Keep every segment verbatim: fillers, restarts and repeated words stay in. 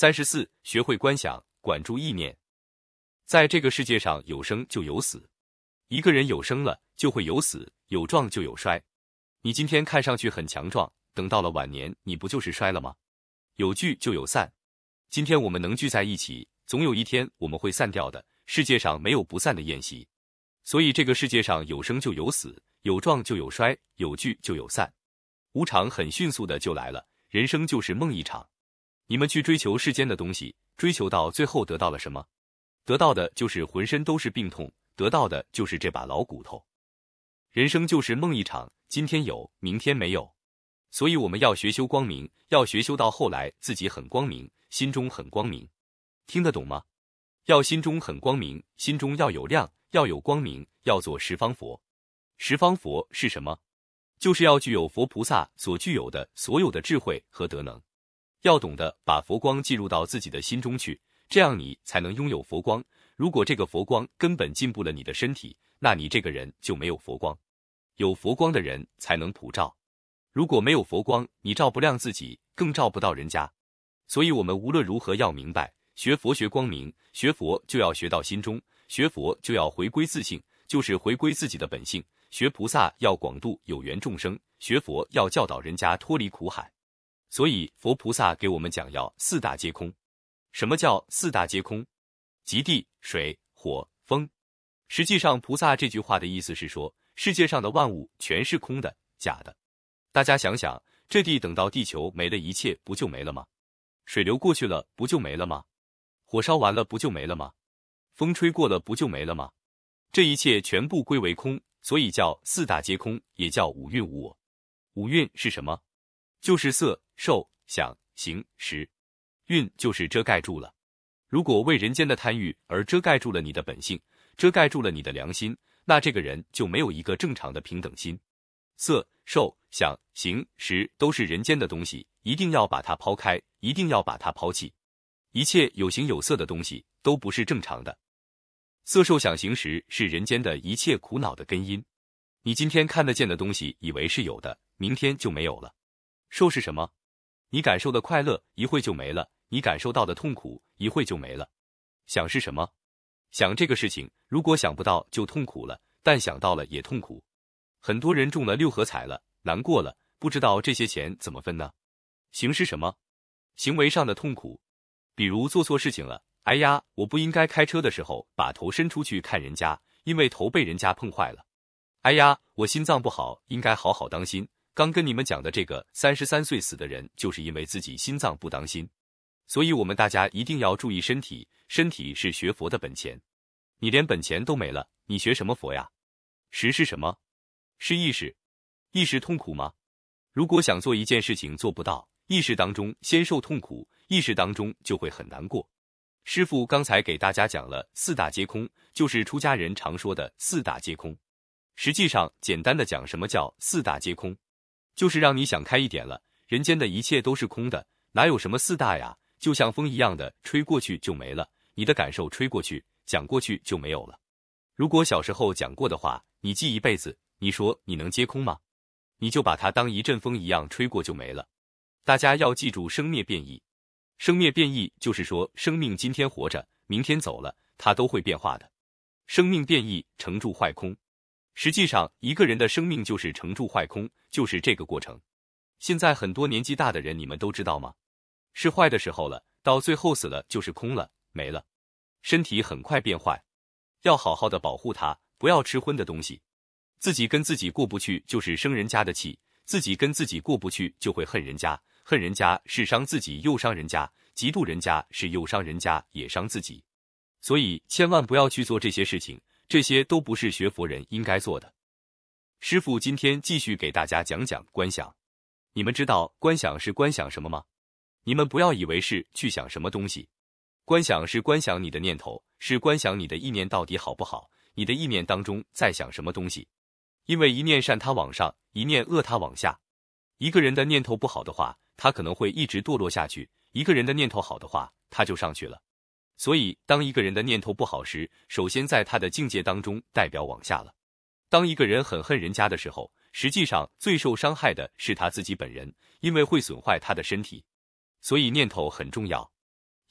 三十四，学会观想，管住意念。在这个世界上，有生就有死。一个人有生了，就会有死，有壮就有衰。你今天看上去很强壮，等到了晚年，你不就是衰了吗？有聚就有散。今天我们能聚在一起，总有一天我们会散掉的。世界上没有不散的宴席。所以这个世界上有生就有死，有壮就有衰，有聚就有散。无常很迅速的就来了，人生就是梦一场。你们去追求世间的东西，追求到最后得到了什么？得到的就是浑身都是病痛，得到的就是这把老骨头。人生就是梦一场，今天有，明天没有。所以我们要学修光明，要学修到后来自己很光明，心中很光明。听得懂吗？要心中很光明，心中要有亮，要有光明，要做十方佛。十方佛是什么？就是要具有佛菩萨所具有的所有的智慧和德能。要懂得把佛光进入到自己的心中去，这样你才能拥有佛光。如果这个佛光根本进不了你的身体，那你这个人就没有佛光。有佛光的人才能普照。如果没有佛光，你照不亮自己，更照不到人家。所以我们无论如何要明白，学佛学光明，学佛就要学到心中，学佛就要回归自性，就是回归自己的本性。学菩萨要广度有缘众生，学佛要教导人家脱离苦海。所以佛菩萨给我们讲要四大皆空。什么叫四大皆空？即地、水、火、风。实际上菩萨这句话的意思是说，世界上的万物全是空的、假的。大家想想，这地等到地球没了，一切不就没了吗？水流过去了，不就没了吗？火烧完了，不就没了吗？风吹过了，不就没了吗？这一切全部归为空，所以叫四大皆空，也叫五蕴无我。五蕴是什么？就是色、受、想、行、识。蕴就是遮盖住了。如果为人间的贪欲而遮盖住了你的本性，遮盖住了你的良心，那这个人就没有一个正常的平等心。色、受、想、行、识都是人间的东西，一定要把它抛开，一定要把它抛弃。一切有形有色的东西都不是正常的。色、受、想、行、识是人间的一切苦恼的根因。你今天看得见的东西以为是有的，明天就没有了。受是什么？你感受的快乐一会就没了，你感受到的痛苦一会就没了。想是什么？想这个事情，如果想不到就痛苦了，但想到了也痛苦。很多人中了六合彩了，难过了，不知道这些钱怎么分呢？行是什么？行为上的痛苦。比如做错事情了，哎呀，我不应该开车的时候把头伸出去看人家，因为头被人家碰坏了。哎呀，我心脏不好，应该好好当心。刚跟你们讲的这个三十三岁死的人，就是因为自己心脏不当心。所以我们大家一定要注意身体，身体是学佛的本钱。你连本钱都没了，你学什么佛呀？识是什么？是意识。意识痛苦吗？如果想做一件事情做不到，意识当中先受痛苦，意识当中就会很难过。师父刚才给大家讲了四大皆空，就是出家人常说的四大皆空。实际上简单的讲，什么叫四大皆空？就是让你想开一点了，人间的一切都是空的，哪有什么四大呀？就像风一样的，吹过去就没了，你的感受吹过去，讲过去就没有了。如果小时候讲过的话，你记一辈子，你说你能接空吗？你就把它当一阵风一样吹过就没了。大家要记住生灭变异。生灭变异就是说，生命今天活着，明天走了，它都会变化的。生命变异，成住坏空。实际上一个人的生命就是成住坏空，就是这个过程。现在很多年纪大的人，你们都知道吗？是坏的时候了，到最后死了就是空了，没了。身体很快变坏，要好好的保护它，不要吃荤的东西。自己跟自己过不去就是生人家的气，自己跟自己过不去就会恨人家，恨人家是伤自己又伤人家，嫉妒人家是又伤人家也伤自己。所以千万不要去做这些事情，这些都不是学佛人应该做的。师父今天继续给大家讲讲观想。你们知道观想是观想什么吗？你们不要以为是去想什么东西。观想是观想你的念头，是观想你的意念到底好不好，你的意念当中在想什么东西。因为一念善它往上，一念恶它往下。一个人的念头不好的话，他可能会一直堕落下去，一个人的念头好的话，他就上去了。所以当一个人的念头不好时，首先在他的境界当中代表往下了。当一个人很恨人家的时候，实际上最受伤害的是他自己本人，因为会损坏他的身体。所以念头很重要。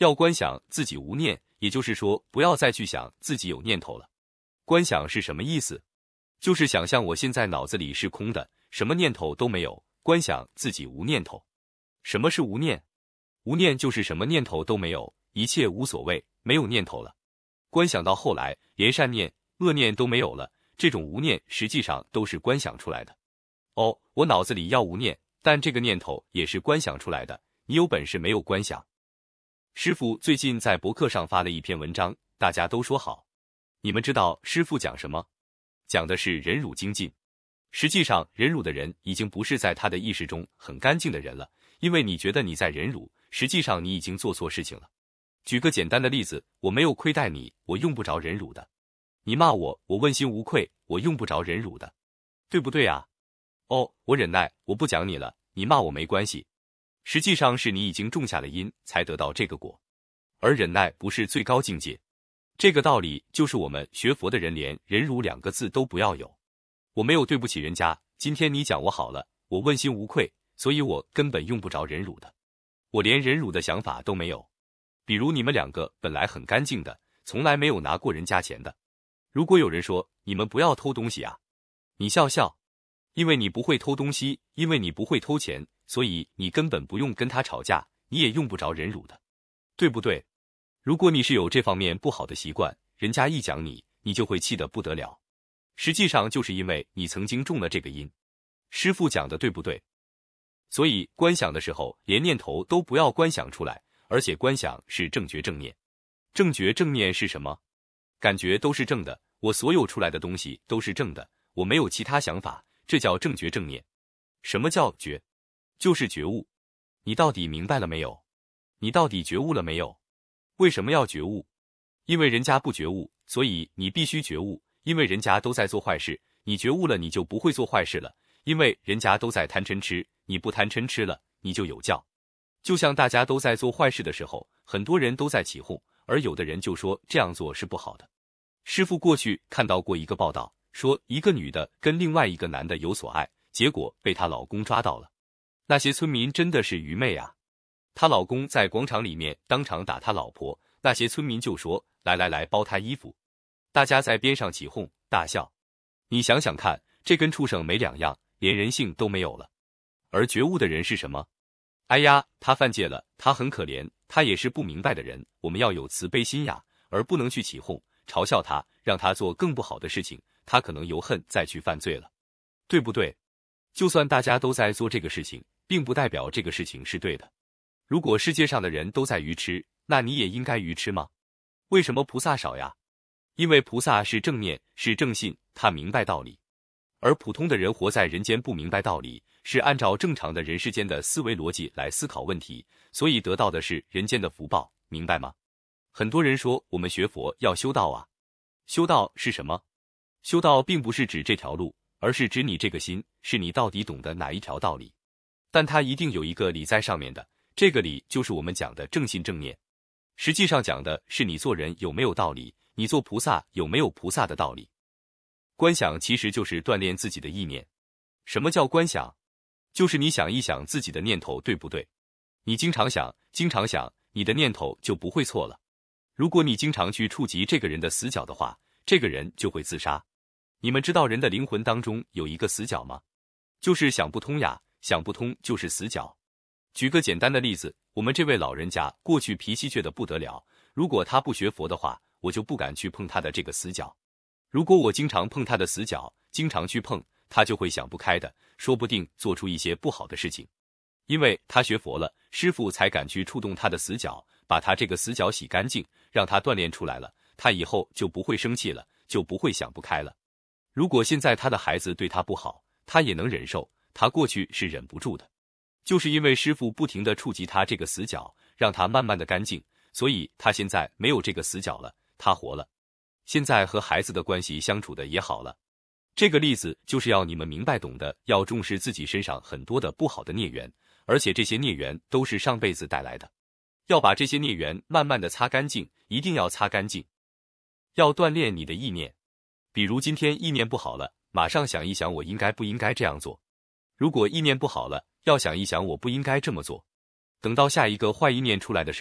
要观想自己无念，也就是说，不要再去想自己有念头了。观想是什么意思？就是想象我现在脑子里是空的，什么念头都没有，观想自己无念头。什么是无念？无念就是什么念头都没有，一切无所谓，没有念头了。观想到后来，连善念、恶念都没有了，这种无念实际上都是观想出来的。哦，我脑子里要无念，但这个念头也是观想出来的，你有本事没有观想？师父最近在博客上发了一篇文章，大家都说好。你们知道师父讲什么？讲的是忍辱精进。实际上，忍辱的人已经不是在他的意识中很干净的人了，因为你觉得你在忍辱，实际上你已经做错事情了。举个简单的例子，我没有亏待你，我用不着忍辱的。你骂我，我问心无愧，我用不着忍辱的，对不对啊？哦，我忍耐，我不讲你了，你骂我没关系。实际上是你已经种下了因，才得到这个果。而忍耐不是最高境界。这个道理就是我们学佛的人连忍辱两个字都不要有。我没有对不起人家，今天你讲我好了，我问心无愧，所以我根本用不着忍辱的。我连忍辱的想法都没有。比如你们两个本来很干净的，从来没有拿过人家钱的。如果有人说你们不要偷东西啊，你笑笑，因为你不会偷东西，因为你不会偷钱，所以你根本不用跟他吵架，你也用不着忍辱的，对不对？如果你是有这方面不好的习惯，人家一讲你，你就会气得不得了。实际上就是因为你曾经中了这个因。师父讲的对不对？所以观想的时候，连念头都不要观想出来，而且观想是正觉正念。正觉正念是什么？感觉都是正的，我所有出来的东西都是正的，我没有其他想法，这叫正觉正念。什么叫觉？就是觉悟。你到底明白了没有？你到底觉悟了没有？为什么要觉悟？因为人家不觉悟，所以你必须觉悟。因为人家都在做坏事，你觉悟了，你就不会做坏事了。因为人家都在贪嗔痴，你不贪嗔痴了，你就有教。就像大家都在做坏事的时候，很多人都在起哄，而有的人就说这样做是不好的。师父过去看到过一个报道，说一个女的跟另外一个男的有所爱，结果被她老公抓到了。那些村民真的是愚昧啊！她老公在广场里面当场打她老婆，那些村民就说来来来包她衣服，大家在边上起哄大笑。你想想看，这跟畜生没两样，连人性都没有了。而觉悟的人是什么？哎呀，他犯戒了，他很可怜，他也是不明白的人，我们要有慈悲心呀，而不能去起哄嘲笑他，让他做更不好的事情，他可能由恨再去犯罪了，对不对？就算大家都在做这个事情，并不代表这个事情是对的。如果世界上的人都在愚痴，那你也应该愚痴吗？为什么菩萨少呀？因为菩萨是正念，是正信，他明白道理。而普通的人活在人间不明白道理，是按照正常的人世间的思维逻辑来思考问题，所以得到的是人间的福报，明白吗？很多人说我们学佛要修道啊，修道是什么？修道并不是指这条路，而是指你这个心，是你到底懂得哪一条道理。但它一定有一个理在上面的，这个理就是我们讲的正信正念。实际上讲的是你做人有没有道理，你做菩萨有没有菩萨的道理。观想其实就是锻炼自己的意念。什么叫观想？就是你想一想自己的念头对不对？你经常想，经常想，你的念头就不会错了。如果你经常去触及这个人的死角的话，这个人就会自杀。你们知道人的灵魂当中有一个死角吗？就是想不通呀，想不通就是死角。举个简单的例子，我们这位老人家过去脾气倔得不得了，如果他不学佛的话，我就不敢去碰他的这个死角。如果我经常碰他的死角，经常去碰，他就会想不开的，说不定做出一些不好的事情。因为他学佛了，师父才敢去触动他的死角，把他这个死角洗干净，让他锻炼出来了，他以后就不会生气了，就不会想不开了。如果现在他的孩子对他不好，他也能忍受，他过去是忍不住的。就是因为师父不停地触及他这个死角，让他慢慢的干净，所以他现在没有这个死角了，他活了。现在和孩子的关系相处的也好了。这个例子就是要你们明白懂得，要重视自己身上很多的不好的孽缘，而且这些孽缘都是上辈子带来的，要把这些孽缘慢慢的擦干净，一定要擦干净。要锻炼你的意念，比如今天意念不好了，马上想一想我应该不应该这样做。如果意念不好了，要想一想我不应该这么做。等到下一个坏意念出来的时候，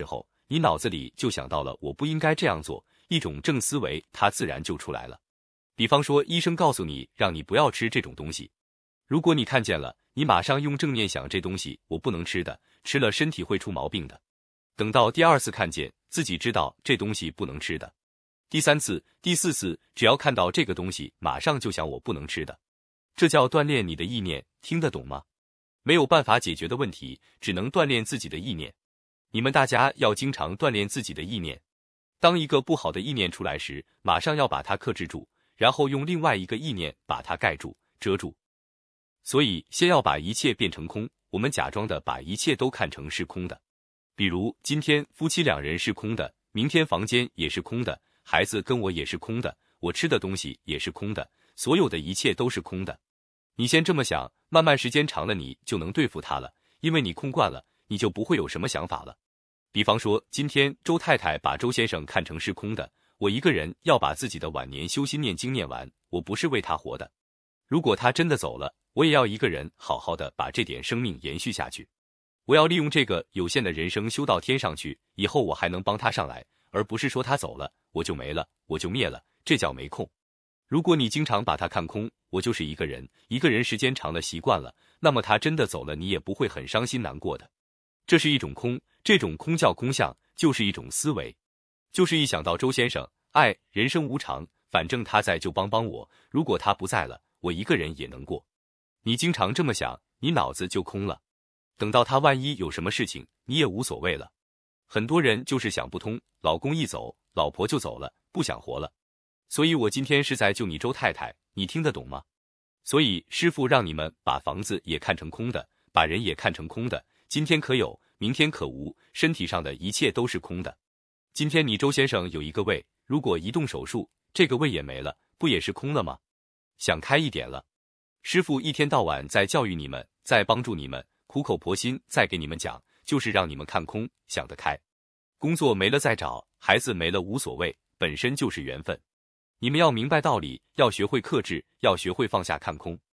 你脑子里就想到了我不应该这样做，一种正思维它自然就出来了。比方说医生告诉你让你不要吃这种东西，如果你看见了，你马上用正念想这东西我不能吃的，吃了身体会出毛病的。等到第二次看见，自己知道这东西不能吃的，第三次、第四次，只要看到这个东西，马上就想我不能吃的。这叫锻炼你的意念，听得懂吗？没有办法解决的问题，只能锻炼自己的意念。你们大家要经常锻炼自己的意念。当一个不好的意念出来时，马上要把它克制住，然后用另外一个意念把它盖住、遮住。所以，先要把一切变成空，我们假装的把一切都看成是空的。比如，今天夫妻两人是空的，明天房间也是空的，孩子跟我也是空的，我吃的东西也是空的，所有的一切都是空的。你先这么想，慢慢时间长了，你就能对付它了，因为你空惯了，你就不会有什么想法了。比方说，今天周太太把周先生看成是空的，我一个人要把自己的晚年修心念经念完，我不是为他活的。如果他真的走了，我也要一个人好好的把这点生命延续下去。我要利用这个有限的人生修到天上去，以后我还能帮他上来，而不是说他走了，我就没了，我就灭了，这叫没空。如果你经常把它看空，我就是一个人，一个人时间长了习惯了，那么他真的走了，你也不会很伤心难过的。这是一种空，这种空叫空相，就是一种思维。就是一想到周先生，哎，人生无常，反正他在就帮帮我，如果他不在了，我一个人也能过。你经常这么想，你脑子就空了。等到他万一有什么事情，你也无所谓了。很多人就是想不通，老公一走，老婆就走了，不想活了。所以我今天是在救你周太太，你听得懂吗？所以师父让你们把房子也看成空的，把人也看成空的，今天可有，明天可无，身体上的一切都是空的。今天你周先生有一个胃，如果一动手术，这个胃也没了，不也是空了吗？想开一点了。师父一天到晚在教育你们，在帮助你们，苦口婆心在给你们讲，就是让你们看空，想得开。工作没了再找，孩子没了无所谓，本身就是缘分。你们要明白道理，要学会克制，要学会放下看空。